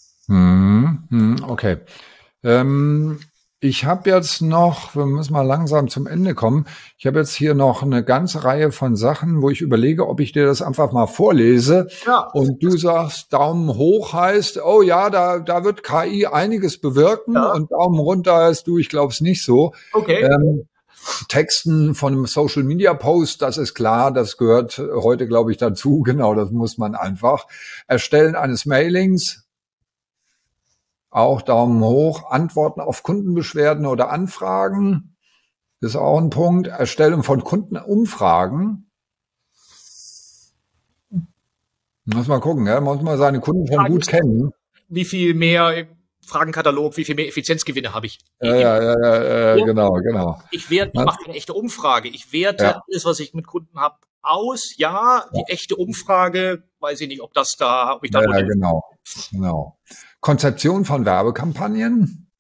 Hm, okay. Ähm Ich habe jetzt noch, wir müssen mal langsam zum Ende kommen, ich habe jetzt hier noch eine ganze Reihe von Sachen, wo ich überlege, ob ich dir das einfach mal vorlese. Ja. Und du sagst, Daumen hoch heißt, oh ja, da da wird K I einiges bewirken. Ja. Und Daumen runter heißt, du, ich glaube es nicht so. Okay. Ähm, Texten von einem Social-Media-Post, das ist klar, das gehört heute, glaube ich, dazu. Genau, das muss man einfach. Erstellen eines Mailings. Auch Daumen hoch. Antworten auf Kundenbeschwerden oder Anfragen ist auch ein Punkt. Erstellung von Kundenumfragen. Muss mal gucken, ja? Muss man seine Kunden schon gut kennen. Wie viel mehr Fragenkatalog, wie viel mehr Effizienzgewinne habe ich? Ja, ja, ja, ja, ja, genau, genau. Ich werte, ich mache eine echte Umfrage. Ich werte ja. alles, was ich mit Kunden habe, aus. Ja, die ja. echte Umfrage, weiß ich nicht, ob das da, ob ich da. Ja, ja genau, genau. Konzeption von Werbekampagnen?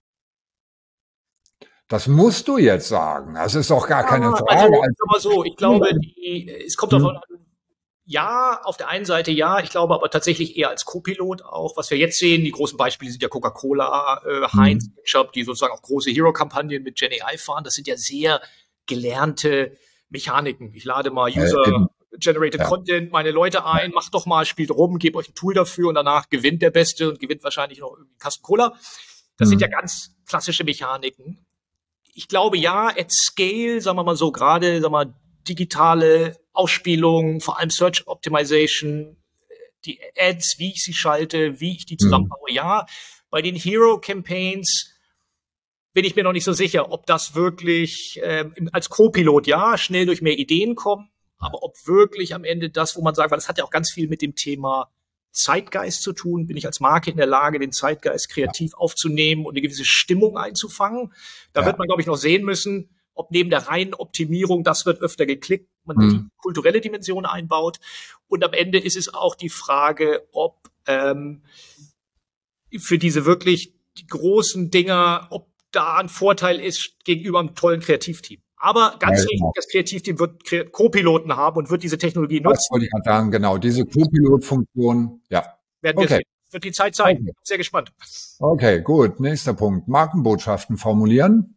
Das musst du jetzt sagen. Das ist doch gar ja, keine Frage. Also, aber so, ich glaube, die, es kommt davon an, ja, auf der einen Seite ja, ich glaube aber tatsächlich eher als Co-Pilot auch. Was wir jetzt sehen, die großen Beispiele sind ja Coca-Cola, äh, Heinz, Ketchup, die sozusagen auch große Hero-Kampagnen mit Gen A I fahren. Das sind ja sehr gelernte Mechaniken. Ich lade mal User-Generated äh, ja. Content, meine Leute ein, macht doch mal, spielt rum, gebt euch ein Tool dafür und danach gewinnt der Beste und gewinnt wahrscheinlich noch irgendwie Kasten Cola. Das mhm. sind ja ganz klassische Mechaniken. Ich glaube, ja, at scale, sagen wir mal so, gerade, sagen wir mal, digitale Ausspielung, vor allem Search Optimization, die Ads, wie ich sie schalte, wie ich die zusammenbaue, mhm. ja. Bei den Hero-Campaigns bin ich mir noch nicht so sicher, ob das wirklich ähm, als Co-Pilot, ja, schnell durch mehr Ideen kommen, Aber ob wirklich am Ende das, wo man sagt, weil das hat ja auch ganz viel mit dem Thema Zeitgeist zu tun, bin ich als Marke in der Lage, den Zeitgeist kreativ ja. aufzunehmen und eine gewisse Stimmung einzufangen. Da ja. wird man, glaube ich, noch sehen müssen, ob neben der reinen Optimierung, das wird öfter geklickt, man mhm. die kulturelle Dimension einbaut. Und am Ende ist es auch die Frage, ob ähm, für diese wirklich die großen Dinger, ob da ein Vorteil ist gegenüber einem tollen Kreativteam. Aber ganz wichtig, genau. das Kreativteam wird Co-Piloten haben und wird diese Technologie nutzen. Das wollte ich gerade sagen, genau. Diese Co-Pilot-Funktion, ja. Werden wir okay. sehen. Wird die Zeit zeigen. Okay. Sehr gespannt. Okay, gut. Nächster Punkt. Markenbotschaften formulieren.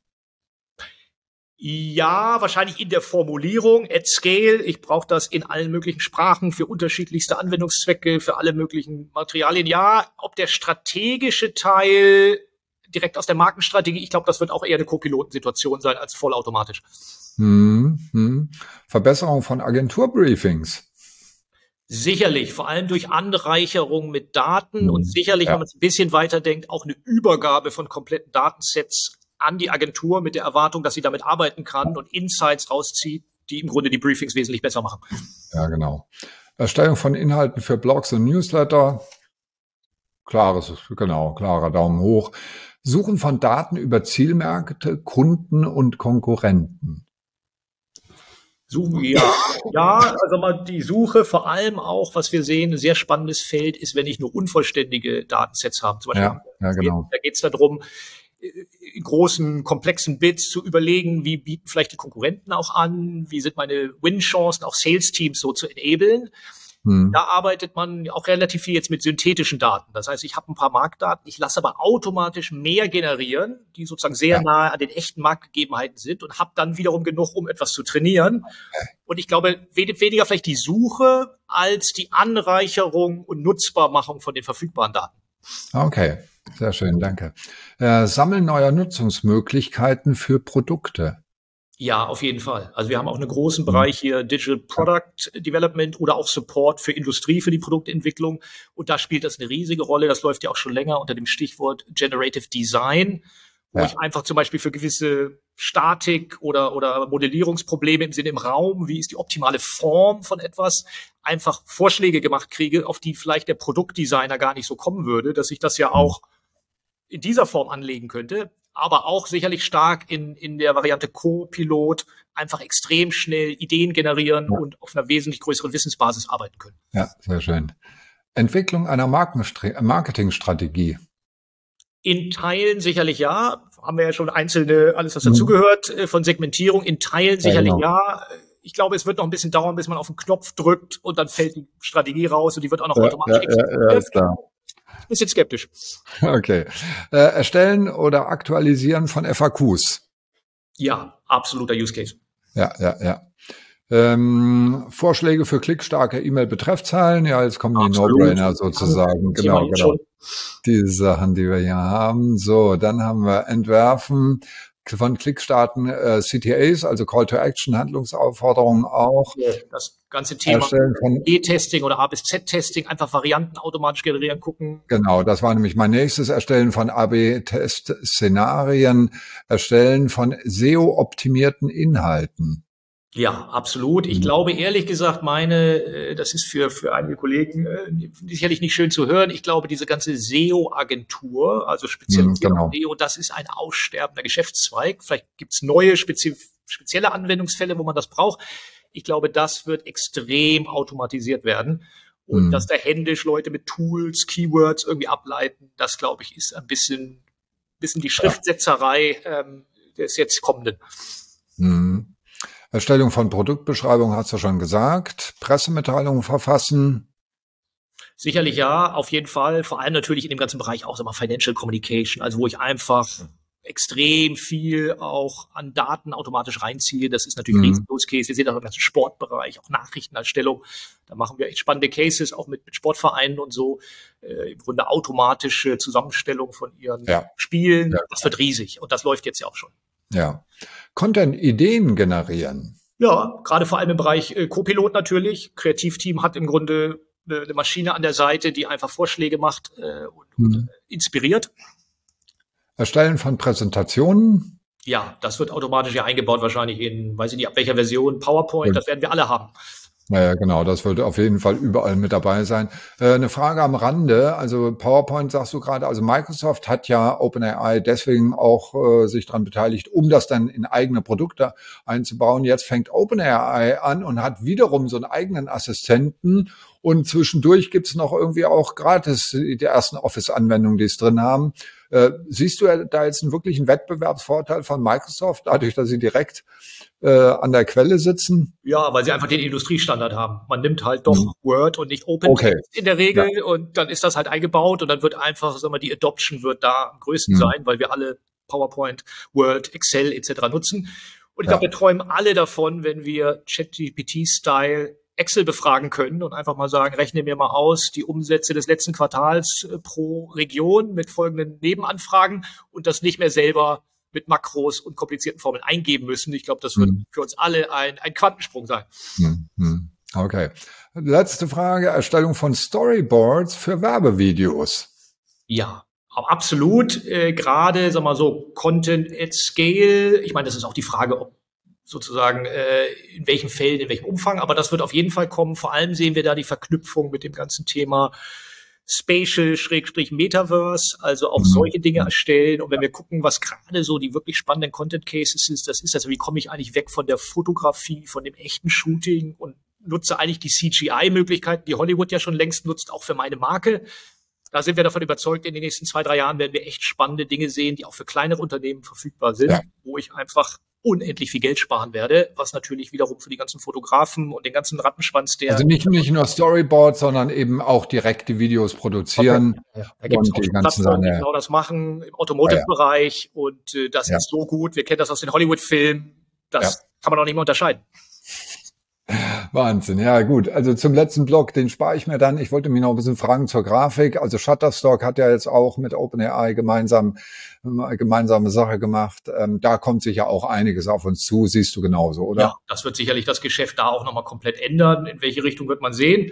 Ja, wahrscheinlich in der Formulierung, at scale. Ich brauche das in allen möglichen Sprachen für unterschiedlichste Anwendungszwecke, für alle möglichen Materialien. Ja, ob der strategische Teil direkt aus der Markenstrategie, ich glaube, das wird auch eher eine Co-Pilotensituation sein als vollautomatisch. Hm, hm. Verbesserung von Agenturbriefings. Sicherlich, vor allem durch Anreicherung mit Daten hm, und sicherlich, ja. wenn man es ein bisschen weiterdenkt, auch eine Übergabe von kompletten Datensets an die Agentur mit der Erwartung, dass sie damit arbeiten kann und Insights rauszieht, die im Grunde die Briefings wesentlich besser machen. Ja, genau. Erstellung von Inhalten für Blogs und Newsletter. Klares, genau, klarer Daumen hoch. Suchen von Daten über Zielmärkte, Kunden und Konkurrenten. Suchen, ja, ja, also mal die Suche, vor allem auch, was wir sehen, ein sehr spannendes Feld ist, wenn ich nur unvollständige Datensets habe. Zum Beispiel, ja, ja, genau. Da geht es darum, in großen, komplexen Bits zu überlegen, wie bieten vielleicht die Konkurrenten auch an, wie sind meine Win-Chancen, auch Sales-Teams so zu enablen. Hm. Da arbeitet man auch relativ viel jetzt mit synthetischen Daten. Das heißt, ich habe ein paar Marktdaten, ich lasse aber automatisch mehr generieren, die sozusagen sehr ja. nahe an den echten Marktgegebenheiten sind und habe dann wiederum genug, um etwas zu trainieren. Und ich glaube, weniger vielleicht die Suche als die Anreicherung und Nutzbarmachung von den verfügbaren Daten. Okay, sehr schön, danke. Äh, Sammeln neuer Nutzungsmöglichkeiten für Produkte. Ja, auf jeden Fall. Also wir haben auch einen großen Bereich hier Digital Product Development oder auch Support für Industrie, für die Produktentwicklung. Und da spielt das eine riesige Rolle. Das läuft ja auch schon länger unter dem Stichwort Generative Design, wo ja. ich einfach zum Beispiel für gewisse Statik oder, oder Modellierungsprobleme im Sinne im Raum, wie ist die optimale Form von etwas, einfach Vorschläge gemacht kriege, auf die vielleicht der Produktdesigner gar nicht so kommen würde, dass ich das ja auch in dieser Form anlegen könnte. Aber auch sicherlich stark in, in der Variante Co-Pilot einfach extrem schnell Ideen generieren ja. und auf einer wesentlich größeren Wissensbasis arbeiten können. Ja, sehr schön. Entwicklung einer Markenstra- Marketingstrategie. In Teilen sicherlich ja. Haben wir ja schon einzelne, alles was dazugehört, mhm. von Segmentierung. In Teilen sicherlich ja, genau. ja. Ich glaube, es wird noch ein bisschen dauern, bis man auf den Knopf drückt und dann fällt die Strategie raus und die wird auch noch ja, automatisch ja, exekutiert. Ja, ja, ist klar. Bisschen skeptisch. Okay. Äh, erstellen oder aktualisieren von F A Qs. Ja, absoluter Use Case. Ja, ja, ja. Ähm, Vorschläge für klickstarke E-Mail-Betreffzeilen. Ja, jetzt kommen Absolut. die No-Brainer sozusagen. Ja, genau, genau. Schon. Die Sachen, die wir hier haben. So, dann haben wir Entwerfen von Klickstarten, äh, C T As, also Call to Action, Handlungsaufforderungen auch. Das ganze Thema E-Testing oder A bis Z-Testing, einfach Varianten automatisch generieren, gucken. Genau, das war nämlich mein nächstes. Erstellen von A B-Test-Szenarien, Erstellen von S E O-optimierten Inhalten. Ja, absolut. Ich mhm. glaube, ehrlich gesagt, meine, das ist für, für einige Kollegen äh, sicherlich nicht schön zu hören. Ich glaube, diese ganze S E O-Agentur, also speziell mhm, genau. S E O, das ist ein aussterbender Geschäftszweig. Vielleicht gibt's neue spezi- spezielle Anwendungsfälle, wo man das braucht. Ich glaube, das wird extrem automatisiert werden. Und mhm. dass da händisch Leute mit Tools, Keywords irgendwie ableiten, das, glaube ich, ist ein bisschen, bisschen die Schriftsetzerei ähm, des jetzt Kommenden. Mhm. Erstellung von Produktbeschreibung hast du schon gesagt. Pressemitteilungen verfassen. Sicherlich ja, auf jeden Fall. Vor allem natürlich in dem ganzen Bereich auch so mal Financial Communication, also wo ich einfach extrem viel auch an Daten automatisch reinziehe. Das ist natürlich ein riesen Use Case. Wir sehen auch im ganzen Sportbereich, auch Nachrichtenerstellung. Da machen wir echt spannende Cases, auch mit, mit Sportvereinen und so. Äh, im Grunde automatische Zusammenstellung von ihren ja. Spielen. Ja. Das wird riesig und das läuft jetzt ja auch schon. Ja. Content-Ideen generieren. Ja, gerade vor allem im Bereich äh, Co-Pilot natürlich. Kreativteam hat im Grunde eine, eine Maschine an der Seite, die einfach Vorschläge macht äh, und, hm. und äh, inspiriert. Erstellen von Präsentationen. Ja, das wird automatisch ja eingebaut, wahrscheinlich in, weiß ich nicht, ab welcher Version, PowerPoint, das werden wir alle haben. Naja, genau, das wird auf jeden Fall überall mit dabei sein. Äh, eine Frage am Rande, also PowerPoint sagst du gerade, also Microsoft hat ja OpenAI deswegen auch äh, sich daran beteiligt, um das dann in eigene Produkte einzubauen. Jetzt fängt OpenAI an und hat wiederum so einen eigenen Assistenten und zwischendurch gibt's noch irgendwie auch gratis die ersten Office-Anwendungen, die es drin haben. Äh, siehst du da jetzt einen wirklichen Wettbewerbsvorteil von Microsoft, dadurch, dass sie direkt äh, an der Quelle sitzen? Ja, weil sie einfach den Industriestandard haben. Man nimmt halt doch mhm. Word und nicht Open okay. in der Regel ja. und dann ist das halt eingebaut und dann wird einfach, sagen wir, die Adoption wird da am größten mhm. sein, weil wir alle PowerPoint, Word, Excel et cetera nutzen. Und ich ja. glaube, wir träumen alle davon, wenn wir ChatGPT-Style Excel befragen können und einfach mal sagen, rechne mir mal aus die Umsätze des letzten Quartals pro Region mit folgenden Nebenanfragen und das nicht mehr selber mit Makros und komplizierten Formeln eingeben müssen. Ich glaube, das wird hm. für uns alle ein, ein Quantensprung sein. Hm. Okay. Letzte Frage, Erstellung von Storyboards für Werbevideos. Ja, absolut. Äh, gerade, sagen wir mal so, Content at Scale. Ich meine, das ist auch die Frage, ob sozusagen äh, in welchen Fällen, in welchem Umfang, aber das wird auf jeden Fall kommen. Vor allem sehen wir da die Verknüpfung mit dem ganzen Thema Spatial, Schrägstrich Metaverse, also auch mhm. solche Dinge erstellen. Und wenn wir gucken, was gerade so die wirklich spannenden Content Cases ist, das ist also, wie komme ich eigentlich weg von der Fotografie, von dem echten Shooting und nutze eigentlich die C G I-Möglichkeiten, die Hollywood ja schon längst nutzt, auch für meine Marke. Da sind wir davon überzeugt, in den nächsten zwei, drei Jahren werden wir echt spannende Dinge sehen, die auch für kleinere Unternehmen verfügbar sind, ja. wo ich einfach unendlich viel Geld sparen werde, was natürlich wiederum für die ganzen Fotografen und den ganzen Rattenschwanz der... Also nicht, nicht nur Storyboards, sondern eben auch direkte Videos produzieren. Okay. Ja, da gibt es auch Plattformen, die genau das machen, im Automotive-Bereich. Ja, ja. Und äh, das ja. ist so gut. Wir kennen das aus den Hollywood-Filmen. Das ja. kann man auch nicht mehr unterscheiden. Wahnsinn, ja gut. Also zum letzten Block, den spare ich mir dann. Ich wollte mich noch ein bisschen fragen zur Grafik. Also Shutterstock hat ja jetzt auch mit OpenAI gemeinsam gemeinsame Sache gemacht. Ähm, da kommt sicher auch einiges auf uns zu. Siehst du genauso, oder? Ja, das wird sicherlich das Geschäft da auch nochmal komplett ändern. In welche Richtung wird man sehen?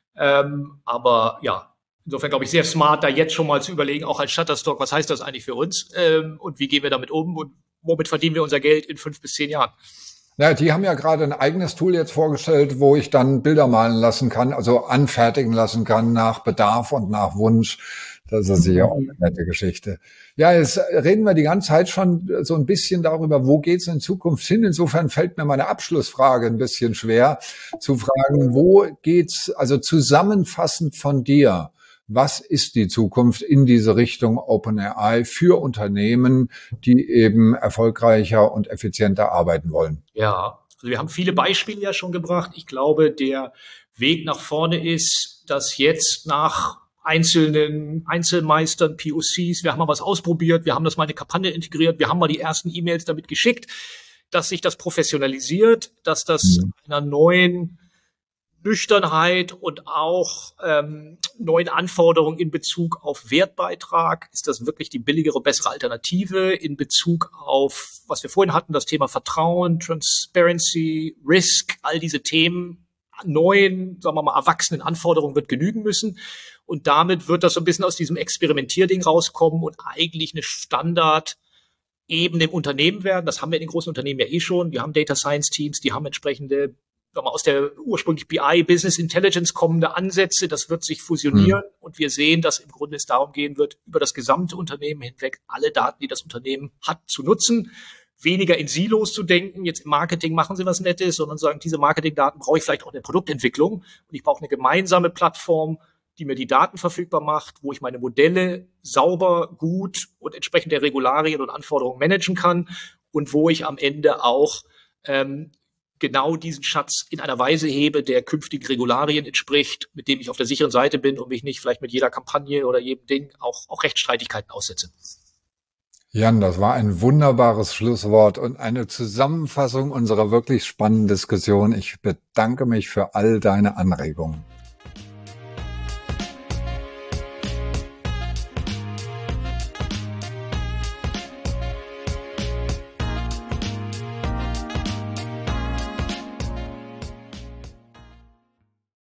Ähm, aber ja, insofern glaube ich sehr smart, da jetzt schon mal zu überlegen, auch als Shutterstock, was heißt das eigentlich für uns? Ähm, und wie gehen wir damit um? Und womit verdienen wir unser Geld in fünf bis zehn Jahren? Ja, die haben ja gerade ein eigenes Tool jetzt vorgestellt, wo ich dann Bilder malen lassen kann, also anfertigen lassen kann nach Bedarf und nach Wunsch. Das ist sicher auch eine nette Geschichte. Ja, jetzt reden wir die ganze Zeit schon so ein bisschen darüber, wo geht's in Zukunft hin? Insofern fällt mir meine Abschlussfrage ein bisschen schwer zu fragen, wo geht's, also zusammenfassend von dir, was ist die Zukunft in diese Richtung OpenAI für Unternehmen, die eben erfolgreicher und effizienter arbeiten wollen? Ja, also wir haben viele Beispiele ja schon gebracht. Ich glaube, der Weg nach vorne ist, dass jetzt nach einzelnen Einzelmeistern, P O Cs, wir haben mal was ausprobiert, wir haben das mal in eine Kampagne integriert, wir haben mal die ersten E-Mails damit geschickt, dass sich das professionalisiert, dass das mhm. einer neuen Nüchternheit und auch ähm, neuen Anforderungen in Bezug auf Wertbeitrag. Ist das wirklich die billigere, bessere Alternative in Bezug auf, was wir vorhin hatten, das Thema Vertrauen, Transparency, Risk, all diese Themen, neuen, sagen wir mal, erwachsenen Anforderungen wird genügen müssen. Und damit wird das so ein bisschen aus diesem Experimentierding rauskommen und eigentlich eine Standard eben im Unternehmen werden. Das haben wir in den großen Unternehmen ja eh schon. Wir haben Data Science Teams, die haben entsprechende aus der ursprünglich B I, Business Intelligence kommende Ansätze, das wird sich fusionieren mhm. und wir sehen, dass im Grunde es darum gehen wird, über das gesamte Unternehmen hinweg alle Daten, die das Unternehmen hat, zu nutzen, weniger in Silos zu denken, jetzt im Marketing machen sie was Nettes, sondern sagen, diese Marketingdaten brauche ich vielleicht auch in der Produktentwicklung und ich brauche eine gemeinsame Plattform, die mir die Daten verfügbar macht, wo ich meine Modelle sauber, gut und entsprechend der Regularien und Anforderungen managen kann und wo ich am Ende auch ähm, genau diesen Schatz in einer Weise hebe, der künftigen Regularien entspricht, mit dem ich auf der sicheren Seite bin und mich nicht vielleicht mit jeder Kampagne oder jedem Ding auch, auch Rechtsstreitigkeiten aussetze. Jan, das war ein wunderbares Schlusswort und eine Zusammenfassung unserer wirklich spannenden Diskussion. Ich bedanke mich für all deine Anregungen.